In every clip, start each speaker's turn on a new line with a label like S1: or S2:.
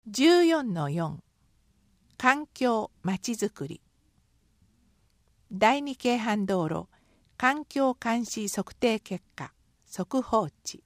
S1: 14-4 環境まちづくり。第二京阪道路環境監視測定結果速報値。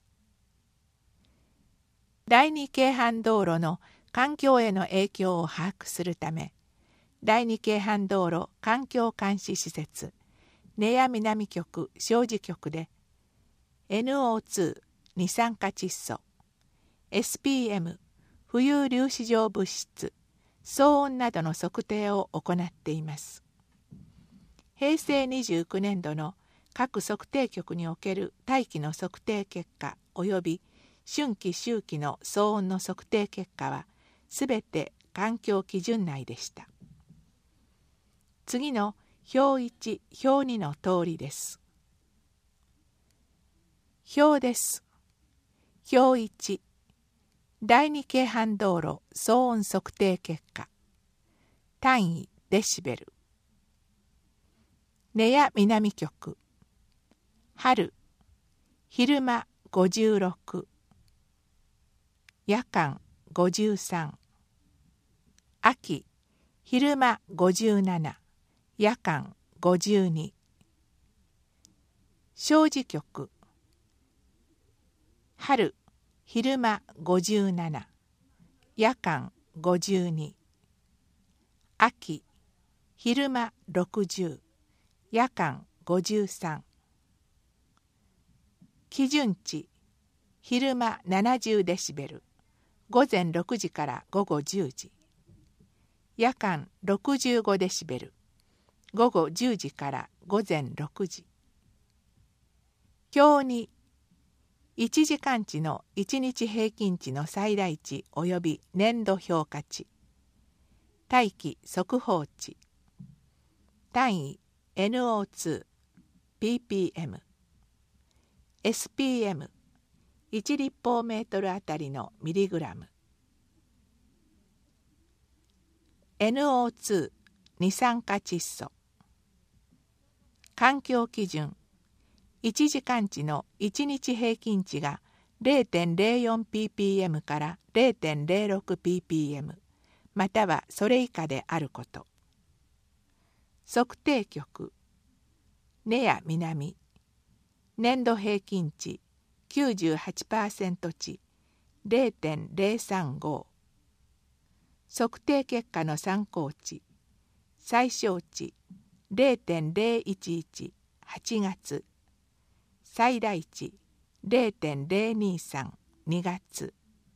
S1: 第二京阪道路の環境への影響を把握するため、第二京阪道路環境監視施設根谷南局小事局で NO2 二酸化窒素 SPM 浮遊粒子状物質騒音などの測定を行っています。平成29年度の各測定局における大気の測定結果及び春季秋季の騒音の測定結果はすべて環境基準内でした。次の表1、表2の通りです。表です。表1、第二京阪道路騒音測定結果。単位デシベル。根谷南局。春、昼間56。夜間53。秋、昼間57。夜間52。小事局。春、昼間57。夜間52。秋、昼間60。夜間53。基準値。昼間70デシベル。午前6時から午後10時。夜間65デシベル。午後10時から午前6時。表2、1時間値の1日平均値の最大値及び年度評価値。大気速報値。単位 NO2、ppm。SPM、1立方メートルあたりのミリグラム。NO2、二酸化窒素。環境基準。1時間値の1日平均値が 0.04ppm から 0.06ppm またはそれ以下であること。測定局。根谷南。年度平均値 98% 値 0.035。測定結果の参考値。最小値 0.011 8月。最大値 0.023 2月。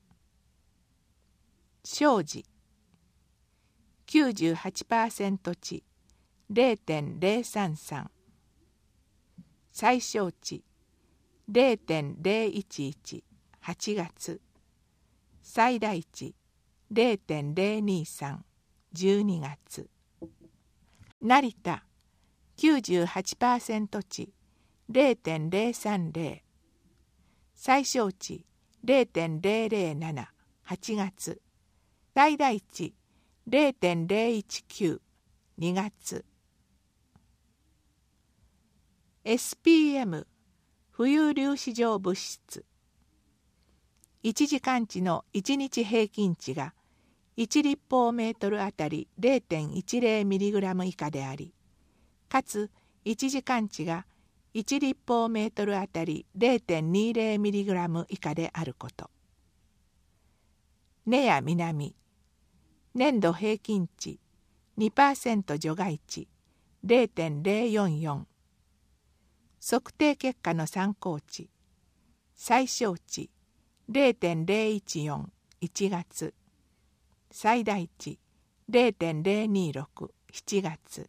S1: 小時 98% 値 0.033。最小値 0.011 8月。最大値 0.023 12月。成田 98% 値 0.030。最小値 0.007 8月。最大値 0.019 2月。SPM 浮遊粒子状物質。1時間値の1日平均値が1立方メートルあたり 0.10mg 以下であり、かつ1時間値が1立方メートルあたり 0.20mg 以下であること。根谷南。年度平均値 2% 除外値 0.044。測定結果の参考値。最小値 0.014 1月。最大値 0.026 7月。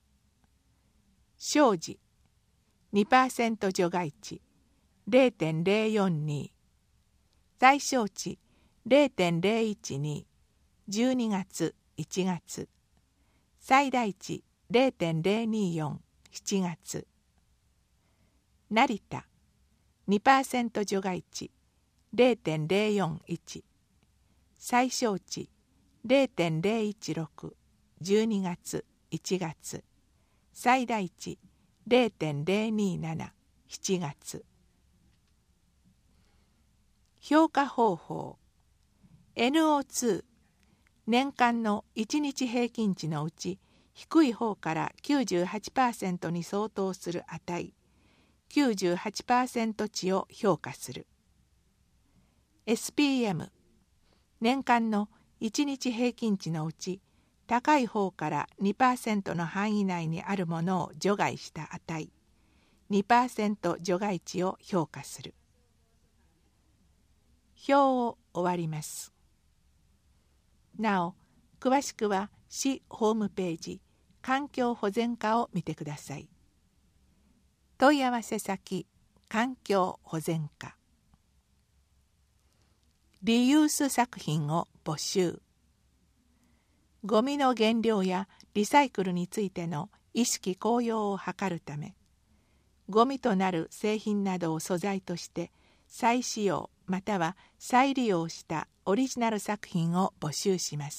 S1: 小時 2% 除外値 0.042。最小値 0.012 12月1月。最大値 0.024 7月。成田 2% 除外値 0.041。最小値 0.016 12月1月。最大値 0.027 7月。評価方法。NO2 年間の1日平均値のうち低い方から 98% に相当する値 98% 値を評価する。 SPM 年間の1日平均値のうち高い方から 2% の範囲内にあるものを除外した値 2% 除外値を評価する。表を終わります。なお、詳しくは市ホームページ環境保全課を見てください。問い合わせ先環境保全課。リユース作品を募集。ゴミの減量やリサイクルについての意識高揚を図るため、ゴミとなる製品などを素材として再使用または再利用したオリジナル作品を募集します。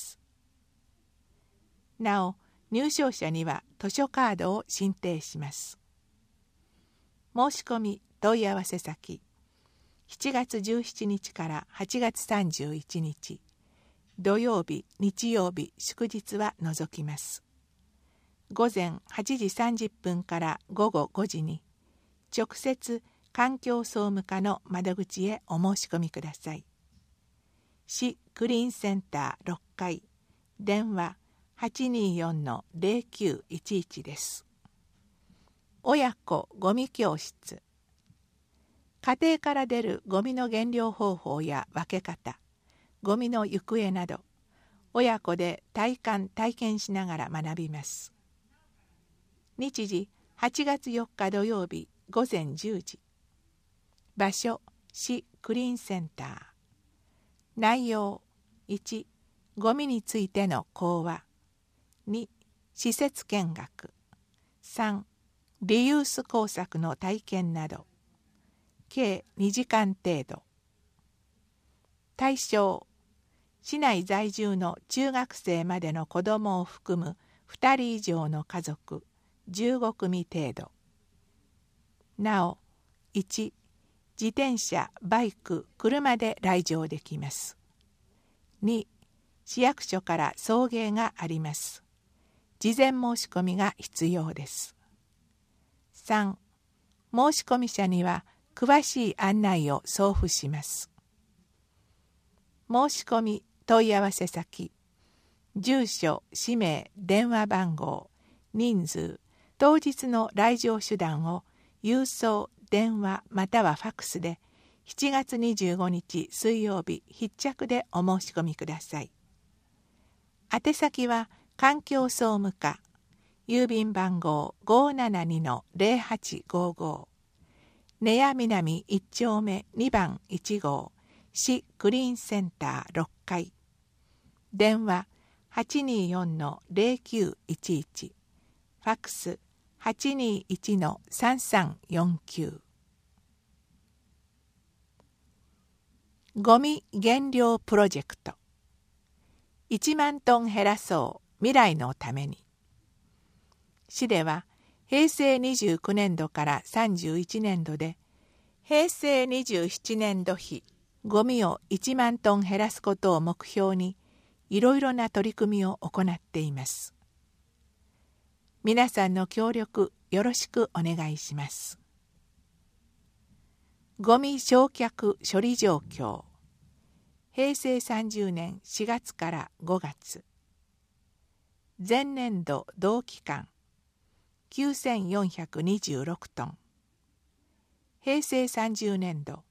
S1: なお、入賞者には図書カードを進呈します。申し込み問い合わせ先7月17日から8月31日土曜日、日曜日、祝日は除きます。午前8時30分から午後5時に直接環境総務課の窓口へお申し込みください。市クリーンセンター6階電話 824-0911 です。親子ゴミ教室。家庭から出るゴミの減量方法や分け方、ゴミの行方など親子で体験しながら学びます。日時8月4日土曜日午前10時。場所市クリーンセンター。内容1、ゴミについての講話。2、施設見学。3、リユース工作の体験など。計2時間程度。対象市内在住の中学生までの子どもを含む2人以上の家族15組程度。なお、1、自転車、バイク、車で来場できます。2、市役所から送迎があります。事前申し込みが必要です。3、申し込み者には詳しい案内を送付します。申し込み問い合わせ先、住所、氏名、電話番号、人数、当日の来場手段を郵送、電話またはファックスで7月25日水曜日必着でお申し込みください。宛先は環境総務課、郵便番号 572-0855 根谷南1丁目2番1号市クリーンセンター6階電話 824-0911 ファックス 821-3349。 ゴミ減量プロジェクト。1万トン減らそう未来のために。市では平成29年度から31年度で平成27年度比ゴミを1万トン減らすことを目標にいろいろな取り組みを行っています。皆さんの協力よろしくお願いします。ゴミ焼却処理状況。平成30年4月から5月。前年度同期間9426トン。平成30年度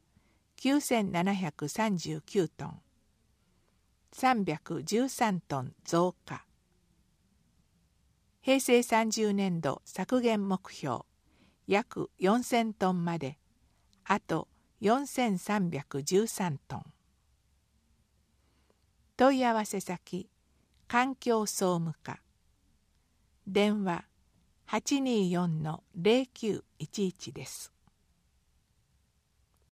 S1: 9739トン。313トン増加。平成30年度削減目標約4000トンまであと4313トン。問い合わせ先環境総務課電話 824-0911 です。